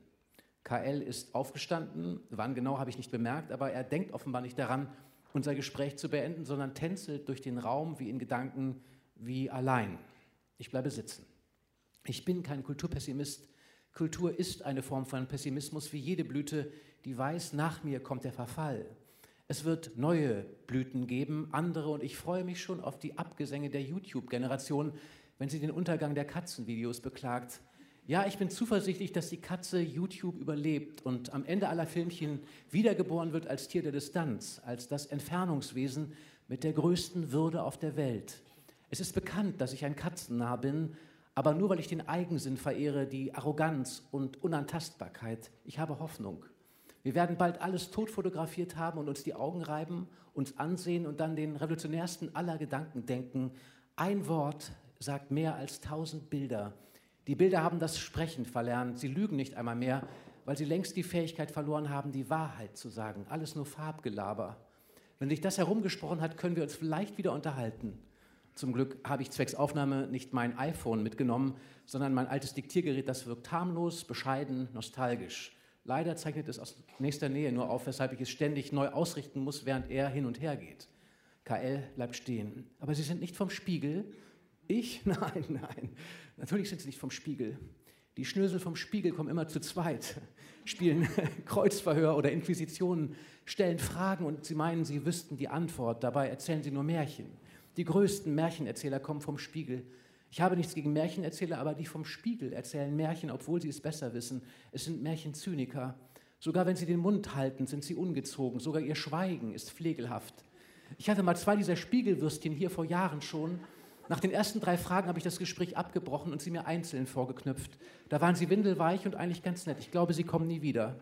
KL ist aufgestanden, wann genau habe ich nicht bemerkt, aber er denkt offenbar nicht daran, unser Gespräch zu beenden, sondern tänzelt durch den Raum wie in Gedanken, wie allein. Ich bleibe sitzen. Ich bin kein Kulturpessimist. Kultur ist eine Form von Pessimismus, wie jede Blüte, die weiß, nach mir kommt der Verfall. Es wird neue Blüten geben, andere, und ich freue mich schon auf die Abgesänge der YouTube-Generation, wenn sie den Untergang der Katzenvideos beklagt. Ja, ich bin zuversichtlich, dass die Katze YouTube überlebt und am Ende aller Filmchen wiedergeboren wird als Tier der Distanz, als das Entfernungswesen mit der größten Würde auf der Welt. Es ist bekannt, dass ich ein Katzennarr bin, aber nur weil ich den Eigensinn verehre, die Arroganz und Unantastbarkeit. Ich habe Hoffnung. Wir werden bald alles tot fotografiert haben und uns die Augen reiben, uns ansehen und dann den revolutionärsten aller Gedanken denken. Ein Wort sagt mehr als 1000 Bilder. Die Bilder haben das Sprechen verlernt. Sie lügen nicht einmal mehr, weil sie längst die Fähigkeit verloren haben, die Wahrheit zu sagen. Alles nur Farbgelaber. Wenn sich das herumgesprochen hat, können wir uns vielleicht wieder unterhalten. Zum Glück habe ich zwecks Aufnahme nicht mein iPhone mitgenommen, sondern mein altes Diktiergerät, das wirkt harmlos, bescheiden, nostalgisch. Leider zeichnet es aus nächster Nähe nur auf, weshalb ich es ständig neu ausrichten muss, während er hin und her geht. KL bleibt stehen. Aber Sie sind nicht vom Spiegel? Ich? Nein. Natürlich sind Sie nicht vom Spiegel. Die Schnösel vom Spiegel kommen immer zu zweit, spielen Kreuzverhör oder Inquisitionen, stellen Fragen und Sie meinen, Sie wüssten die Antwort. Dabei erzählen Sie nur Märchen. Die größten Märchenerzähler kommen vom Spiegel. Ich habe nichts gegen Märchenerzähler, aber die vom Spiegel erzählen Märchen, obwohl sie es besser wissen. Es sind Märchenzyniker. Sogar wenn sie den Mund halten, sind sie ungezogen. Sogar ihr Schweigen ist pflegelhaft. Ich hatte mal 2 dieser Spiegelwürstchen hier vor Jahren schon. Nach den ersten 3 Fragen habe ich das Gespräch abgebrochen und sie mir einzeln vorgeknüpft. Da waren sie windelweich und eigentlich ganz nett. Ich glaube, sie kommen nie wieder.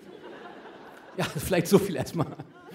Ja, vielleicht so viel erstmal.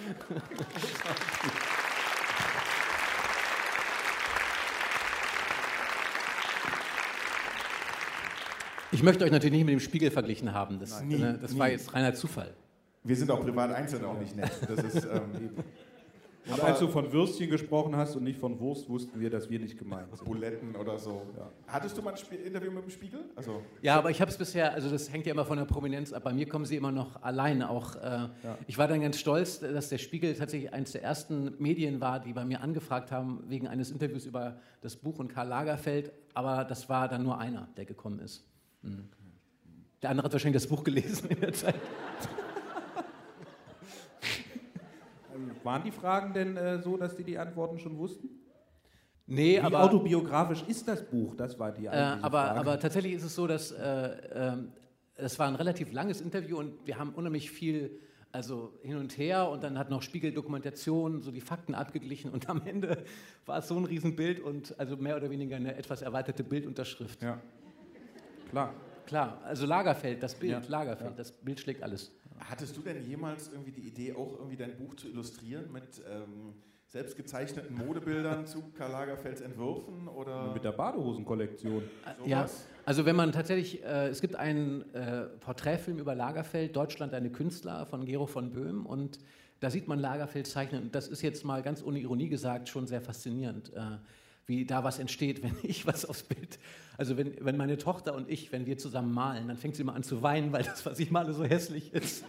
Ich möchte euch natürlich nicht mit dem Spiegel verglichen haben. Das war jetzt reiner Zufall. Wir sind auch privat einzeln auch nicht nett. Das ist, Und als du von Würstchen gesprochen hast und nicht von Wurst, wussten wir, dass wir nicht gemeint sind. Buletten oder so. Ja. Hattest du mal ein Interview mit dem Spiegel? Also, ja, aber ich habe es bisher, also das hängt ja immer von der Prominenz ab. Bei mir kommen sie immer noch allein. Auch ich war dann ganz stolz, dass der Spiegel tatsächlich eines der ersten Medien war, die bei mir angefragt haben wegen eines Interviews über das Buch und Karl Lagerfeld. Aber das war dann nur einer, der gekommen ist. Mhm. Der andere hat wahrscheinlich das Buch gelesen in der Zeit. Waren die Fragen denn so, dass die Antworten schon wussten? Nee, Wie aber autobiografisch ist das Buch? Das war die eigentliche Frage. Aber tatsächlich ist es so, dass es war ein relativ langes Interview und wir haben unheimlich viel hin und her und dann hat noch Spiegel-Dokumentation so die Fakten abgeglichen und am Ende war es so ein Riesenbild und also mehr oder weniger eine etwas erweiterte Bildunterschrift. Ja, klar. Klar, also Lagerfeld, das Bild, Ja. Lagerfeld, das Bild schlägt alles. hattest du denn jemals irgendwie die Idee, auch irgendwie dein Buch zu illustrieren mit selbst gezeichneten Modebildern zu Karl Lagerfelds Entwürfen? Oder Mit der Badehosen-Kollektion. Ja, also wenn man tatsächlich, es gibt einen Porträtfilm über Lagerfeld, Deutschland, eine Künstler von Gero von Böhm und da sieht man Lagerfeld zeichnen und das ist jetzt mal ganz ohne Ironie gesagt schon sehr faszinierend, wie da was entsteht, wenn ich was aufs Bild, also wenn meine Tochter und ich, wenn wir zusammen malen, dann fängt sie immer an zu weinen, weil das, was ich male, so hässlich ist.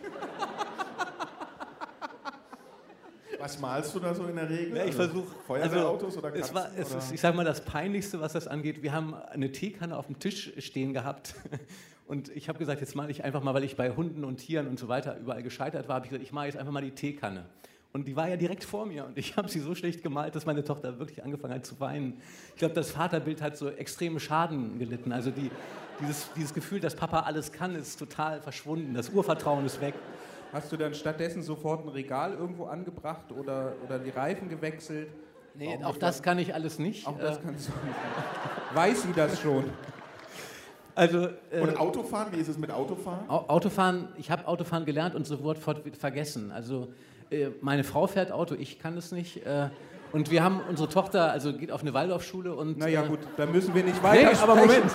Was malst du da so in der Regel? Ja, ich versuche. Feuerwehrautos oder Katzen? Es ist, ich sage mal, das Peinlichste, was das angeht. Wir haben eine Teekanne auf dem Tisch stehen gehabt. Und ich habe gesagt, jetzt male ich einfach mal, weil ich bei Hunden und Tieren und so weiter überall gescheitert war, habe ich gesagt, ich mache jetzt einfach mal die Teekanne. Und die war ja direkt vor mir. Und ich habe sie so schlecht gemalt, dass meine Tochter wirklich angefangen hat zu weinen. Ich glaube, das Vaterbild hat so extremen Schaden gelitten. Also dieses Gefühl, dass Papa alles kann, ist total verschwunden. Das Urvertrauen ist weg. Hast du dann stattdessen sofort ein Regal irgendwo angebracht oder die Reifen gewechselt? Nee, auch das kann ich alles nicht. Auch das kannst du nicht. Weiß sie das schon? Also, und Autofahren, wie ist es mit Autofahren? Autofahren, ich habe Autofahren gelernt und sofort vergessen. Also meine Frau fährt Auto, ich kann es nicht. Und wir haben unsere Tochter, also geht auf eine Waldorfschule und... Naja gut, da müssen wir nicht weiter aber Moment.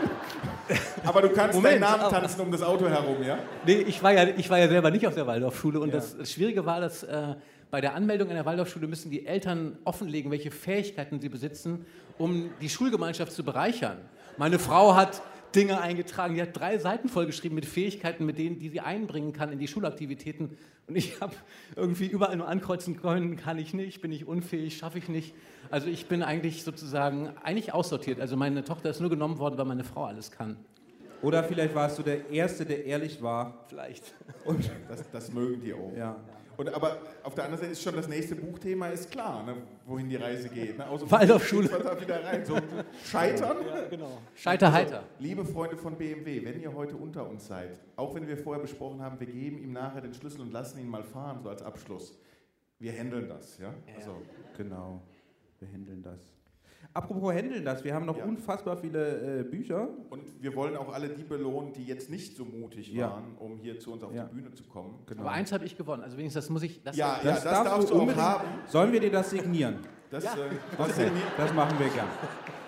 Aber du kannst deinen Namen tanzen um das Auto herum, ja? Nee, ich war ja selber nicht auf der Waldorfschule und das Schwierige war, dass bei der Anmeldung in der Waldorfschule müssen die Eltern offenlegen, welche Fähigkeiten sie besitzen, um die Schulgemeinschaft zu bereichern. Meine Frau hat Dinge eingetragen, die hat 3 Seiten vollgeschrieben mit Fähigkeiten, mit denen, die sie einbringen kann in die Schulaktivitäten. Und ich habe irgendwie überall nur ankreuzen können, kann ich nicht, bin ich unfähig, schaffe ich nicht. Also ich bin eigentlich sozusagen aussortiert. Also meine Tochter ist nur genommen worden, weil meine Frau alles kann. Oder vielleicht warst du der Erste, der ehrlich war. Vielleicht. Und das mögen die auch. Ja. Aber auf der anderen Seite ist schon das nächste Buchthema ist klar, ne, wohin die Reise geht. Ne? Waldorfschule. Da wieder rein. So, Scheitern. Ja, genau. Scheiterheiter. Liebe Freunde von BMW, wenn ihr heute unter uns seid, auch wenn wir vorher besprochen haben, wir geben ihm nachher den Schlüssel und lassen ihn mal fahren, so als Abschluss. Wir handeln das, ja? Also, genau, wir handeln das. Apropos handeln das, wir haben noch unfassbar viele Bücher. Und wir wollen auch alle die belohnen, die jetzt nicht so mutig waren, um hier zu uns auf die Bühne zu kommen. Genau. Aber eins habe ich gewonnen, also wenigstens das muss ich... Das darfst du auch haben. Sollen wir dir das signieren? Das machen wir gern.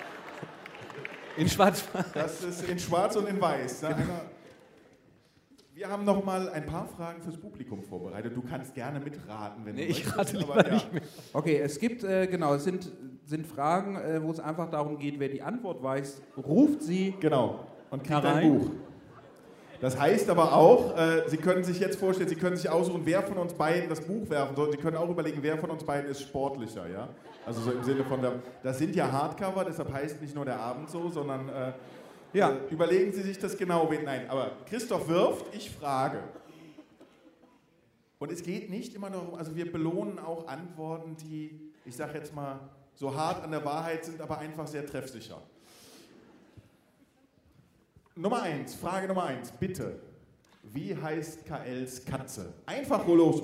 In Schwarz. Das ist in Schwarz und in Weiß. Ne? Wir haben noch mal ein paar Fragen fürs Publikum vorbereitet. Du kannst gerne mitraten, wenn du möchtest. Ich rate lieber nicht mehr. Okay, es gibt, es sind Fragen, wo es einfach darum geht, wer die Antwort weiß, ruft sie. Genau, und kriegt ein Buch. Das heißt aber auch, Sie können sich jetzt vorstellen, Sie können sich aussuchen, wer von uns beiden das Buch werfen soll. Sie können auch überlegen, wer von uns beiden ist sportlicher. Ja? Also so im Sinne von, das sind ja Hardcover, deshalb heißt nicht nur der Abend so, sondern... überlegen Sie sich das genau. Nein, aber Christoph wirft, ich frage. Und es geht nicht immer darum, also wir belohnen auch Antworten, die, ich sage jetzt mal, so hart an der Wahrheit sind, aber einfach sehr treffsicher. Frage Nummer 1, bitte. Wie heißt KLs Katze? Einfach los.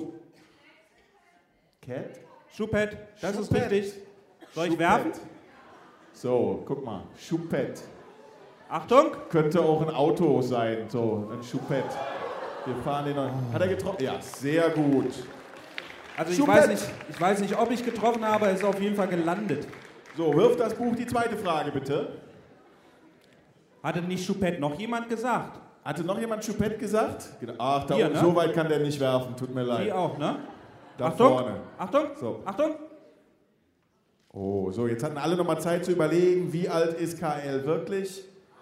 Cat? Choupette, das ist richtig. Soll ich werfen? So, guck mal, Choupette. Achtung! Könnte auch ein Auto sein, so ein Choupette. Wir fahren den noch. Hat er getroffen? Ja, sehr gut. Also ich weiß nicht, ob ich getroffen habe, er ist auf jeden Fall gelandet. So, wirf das Buch, die zweite Frage bitte. Hatte nicht Choupette noch jemand gesagt? Hatte noch jemand Choupette gesagt? Ach, Hier, ne? so weit kann der nicht werfen, tut mir leid. Die auch, ne? Da Achtung, vorne. Achtung, So. Achtung. Oh, so, jetzt hatten alle nochmal Zeit zu überlegen, wie alt ist KL wirklich?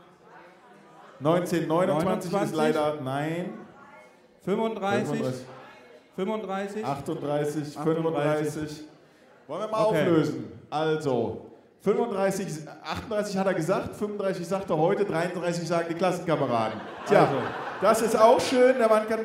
1929 ist leider, nein. 35, 35, 38, 38. 35. Wollen wir mal Okay. auflösen? Also, 35, 38 hat er gesagt, 35 sagt er heute, 33 sagen die Klassenkameraden. Tja, Also. das ist auch schön, der Mann kann...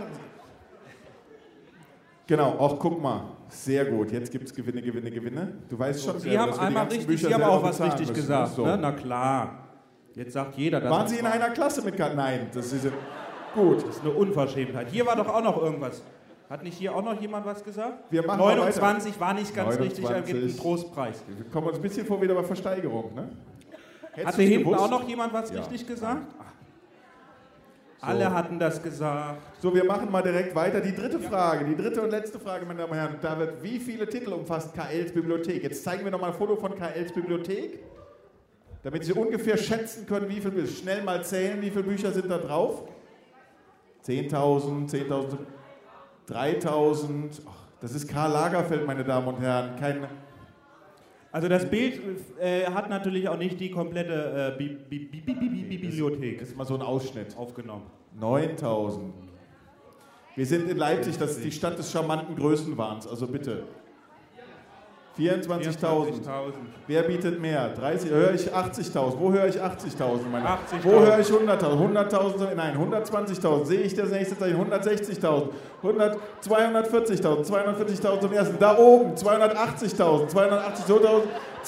Genau, auch guck mal, sehr gut, jetzt gibt es Gewinne, Gewinne, Gewinne. Du weißt schon, Sie haben dass wir die einmal ganzen richtig, Bücher Sie haben selber auch was bezahlen richtig müssen, gesagt. so. Ne? Na klar. Jetzt sagt jeder das. Waren Sie in einer Klasse mit... Nein, das ist... Gut. Das ist eine Unverschämtheit. Hier war doch auch noch irgendwas. Hat nicht hier auch noch jemand was gesagt? Wir machen mal 29 war nicht ganz 29. richtig, er gibt einen Trostpreis. Wir kommen uns ein bisschen vor wieder bei Versteigerung, ne? Hättest Hatte du's hinten gewusst? auch noch jemand was Ja. richtig gesagt? So. Alle hatten das gesagt. So, wir machen mal direkt weiter. Die dritte Frage, die dritte und letzte Frage, meine Damen und Herren. David, wie viele Titel umfasst KLs Bibliothek? Jetzt zeigen wir noch mal ein Foto von KLs Bibliothek, damit Sie ungefähr schätzen können, wie viele, schnell mal zählen, wie viele Bücher sind da drauf? 10.000, 3.000. Ach, das ist Karl Lagerfeld, meine Damen und Herren. Also das Bild hat natürlich auch nicht die komplette Bibliothek Das ist mal so ein Ausschnitt. aufgenommen. 9.000. Wir sind in Leipzig, das ist die Stadt des charmanten Größenwahns, also bitte. 24.000. Wer bietet mehr? 30, höre ich 80.000. Wo höre ich 80.000? 80.000. Wo höre ich 100.000? 100.000? Nein, 120.000. Sehe ich das nächste Zeichen? 160.000. 240.000. 240.000 zum ersten. Da oben 280.000. 280.000.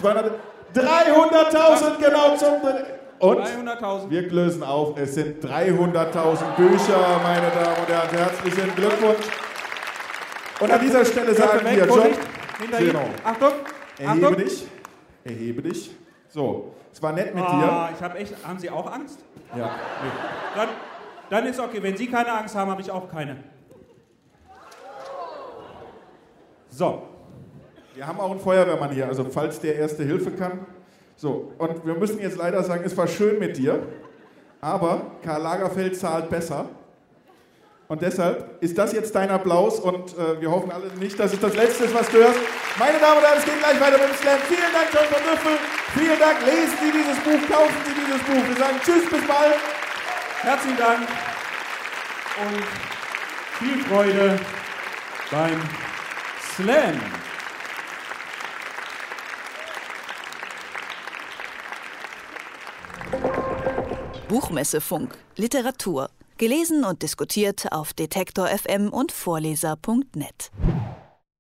300.000 genau zum dritten. Und 300.000. wir lösen auf. Es sind 300.000 Bücher, meine Damen und Herren. Herzlichen Glückwunsch. Und an dieser Stelle sagen wir, John, Hinter Ihnen. Genau. Achtung. erhebe Achtung. dich. Erhebe dich. So, es war nett mit Ich habe echt. Haben Sie auch Angst? dir. Ja. Dann ist okay. Wenn Sie keine Angst haben, habe ich auch keine. So. Wir haben auch einen Feuerwehrmann hier, also falls der Erste Hilfe kann. So, und wir müssen jetzt leider sagen, es war schön mit dir, aber Karl Lagerfeld zahlt besser. Und deshalb ist das jetzt dein Applaus und wir hoffen alle nicht, dass es das Letzte ist, was du hörst. Meine Damen und Herren, es geht gleich weiter mit dem Slam. Vielen Dank, John von Düffel. Vielen Dank. Lesen Sie dieses Buch, kaufen Sie dieses Buch. Wir sagen Tschüss, bis bald. Herzlichen Dank. Und viel Freude beim Slam. Buchmessefunk. Literatur. Gelesen und diskutiert auf Detektor FM und Vorleser.net.